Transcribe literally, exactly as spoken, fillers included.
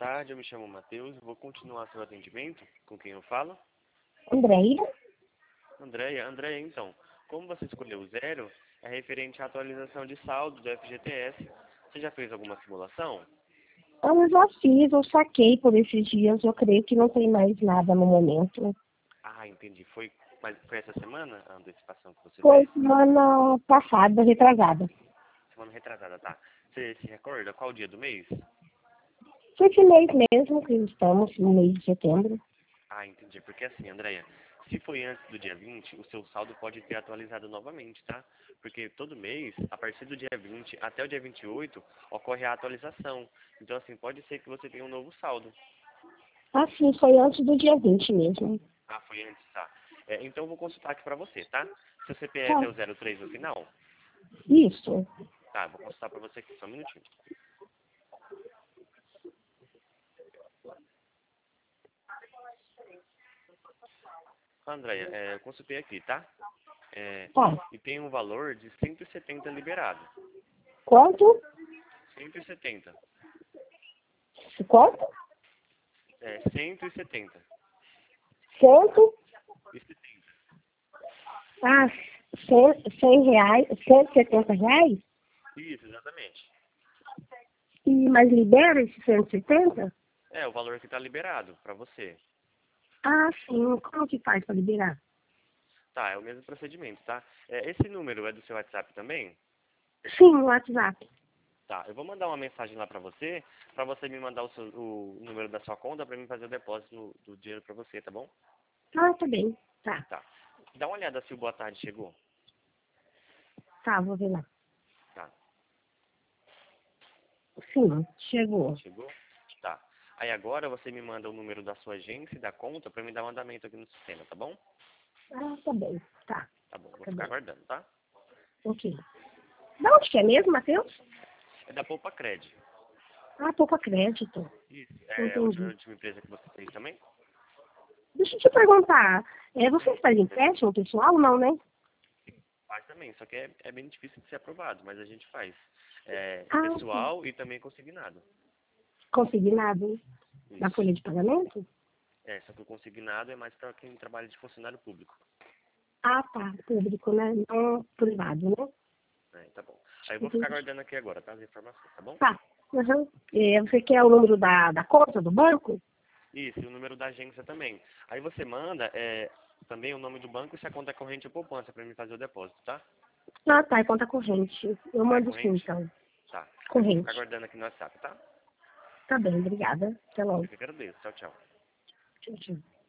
tarde, eu me chamo Matheus, vou continuar seu atendimento. Com quem eu falo? Andréia? Andréia, Andréia, então, como você escolheu o zero, é referente à atualização de saldo do F G T S. Você já fez alguma simulação? Eu já fiz, eu saquei por esses dias, eu creio que não tem mais nada no momento. Ah, entendi. Foi, mas foi essa semana a antecipação que você Foi fez? semana passada, retrasada. Semana retrasada, tá. Você se recorda qual dia do mês? Foi esse mês mesmo que estamos, no mês de setembro. Ah, entendi. Porque assim, Andréia, se foi antes do dia vinte, o seu saldo pode ter atualizado novamente, tá? Porque todo mês, a partir do dia vinte até o dia vinte e oito, ocorre a atualização. Então, assim, pode ser que você tenha um novo saldo. Ah, sim, foi antes do dia vinte mesmo. Ah, foi antes, tá. É, então, eu vou consultar aqui pra você, tá? Seu C P F Tá, é o zero três no final? isso. Tá, vou consultar pra você aqui, só um minutinho. Andréia, é, eu consultei aqui, tá? É, Tá. e tem um valor de cento e setenta liberado. Quanto? cento e setenta. Quanto? É, cento e setenta. Cento? E setenta. Ah, cem, cem reais, cento e setenta reais? Isso, exatamente. E, mas libera esse cento e setenta? É, o valor que está liberado para você. Ah, sim. Como que faz para liberar? Tá, é o mesmo procedimento, tá? É, esse número é do seu WhatsApp também? Sim, no WhatsApp. Tá, eu vou mandar uma mensagem lá para você, para você me mandar o, seu, o número da sua conta para mim fazer o depósito no- do dinheiro para você, tá bom? Ah, tá bem. Tá, Tá. Dá uma olhada se o boa tarde chegou. tá, vou ver lá. Tá. Sim, chegou. Chegou? Tá. Aí agora você me manda o número da sua agência e da conta para me dar um andamento aqui no sistema, tá bom? Ah, tá bem. Tá, Tá bom, vou tá ficar bem. aguardando, tá? Ok. Da onde que é mesmo, Matheus? É da Poupa Cred. Ah, poupa crédito. Isso. É a última, Entendi. última empresa que você fez também? Deixa eu te perguntar. É, você faz empréstimo pessoal? Não, né? Faz também, só que é, é bem difícil de ser aprovado, mas a gente faz. É, Ah, sim. pessoal e também consignado. Consignado na Isso. folha de pagamento? É, só que o consignado é mais para quem trabalha de funcionário público. Ah, tá. Público, né? Não privado, né? É, tá bom. Aí eu vou ficar Entendi. aguardando aqui agora, tá? As informações, tá bom? Tá. Uhum. É, você quer o número da, da conta do banco? Isso, e o número da agência também. Aí você manda é, também o nome do banco e se a conta é corrente ou poupança para mim fazer o depósito, tá? Ah, tá. É conta corrente. Eu Ah, é mando sim, corrente? então. Tá. Aí eu vou ficar Corrente. aguardando aqui no WhatsApp, tá? Tá bem, obrigada. Até Eu logo. que agradeço. Tchau, tchau. Tchau, tchau.